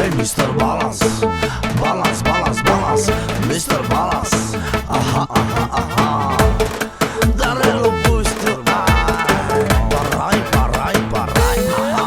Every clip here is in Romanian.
Hai Mr. Balance, balance, balance, balance, Mr. Balance. Aha, aha, aha. Darelo Buster, parai, parai, parai,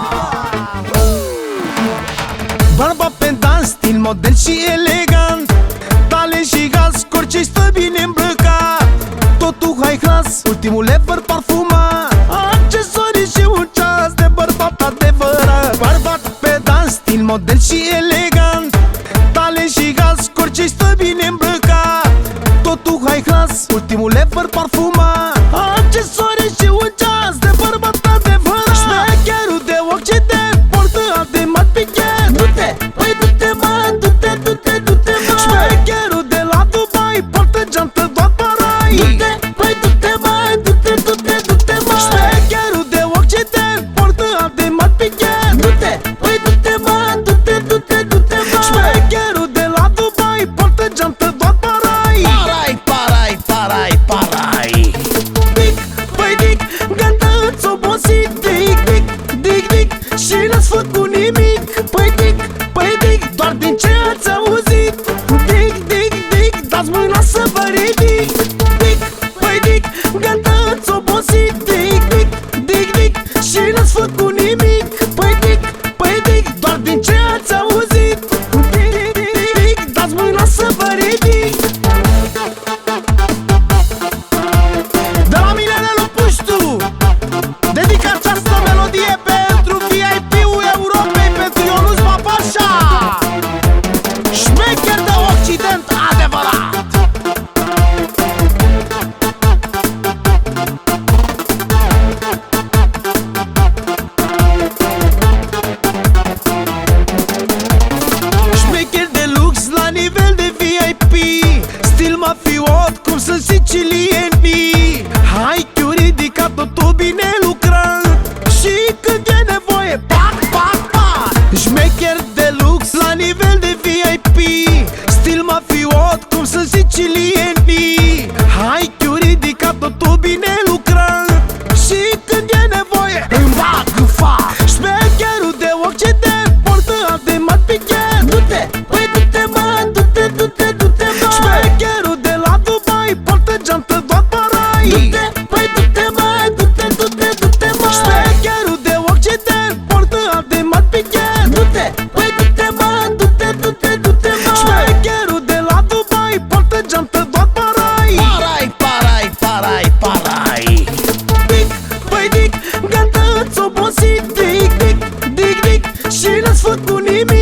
Bărbat pe dans, stil, model și elegant, talent și gaz, orice stă bine îmbrăcat. Totul high class, ultimul ever parfumat, accesorii și un ceas de bărbat adevărat. Bărbat pe dans, stil, model și elegant, talent și gaz, orice stă bine îmbrăcat. Totul high class, ultimul ever parfumat, accesorii și un ceas de bărbat adevărat. Șmecherul de Occident portă ademar pichet. Du-te, păi du-te mă, du-te, du-te, du-te mă. Șmecherul de la Dubai portă geantă doar parai. Du-te, păi du-te mă, du-te, du-te, du-te mă. Șmecherul de Occident portă ademar pichet. Du-te, păi du-te mă, du-te, du-te, du-te mă. Șmecherul de la Dubai portă geantă doar parai. parai, parai, parai, parai. Dic, păi dic, gata îți obosit. Dic, dic, dic, dic, și n-ați făcut nimic. Păi dic, doar din ce ați auzit. Dic, dic, dic, dați mâna să vă ridic. Dic, păi dic, gata îți obosit. Dic, dic, dic, dic, și n-ați făcut nimic. Păi dic, doar din ce ați auzit. Dic, dic, dic, dați mâna să vă ridic. De la mine Nelu Puștu dedic această melodie pentru VIP-ul Europei, pentru Ionuț Papașa, șmecher de Occident adevărat. Șmecher de lux la nivel de VIP, stil mafiot cum sunt sicilienii. Hai chiu ridicat, totul bine lucrat, și când e nevoie, pac, pac, pac. Șmecher de lux la nivel de VIP, stil mafiot cum sunt sicilienii. Hai chiu ridicat, totul bine lucrat, și când e nevoie îmi bag fa. Șmecherul de Occident portă ademar pichet. Du-te, păi du-te mă, du-te, du-te, du-te mă. Șmecherul de la Dubai portă geantă doar parai. Du-te, păi du-te mă, du-te, du-te, du-te mă. Șmecherul de Occident portă ademar pichet. Du-te, păi du-te mă, du-te, du-te, du-te mă. Șmecherul de la Dubai portă geantă doar parai. Parai, parai, parai, parai. Dic, păi dic, gata îți obosit. Dic, dic, dic, dic, și n-ați făcut nimic.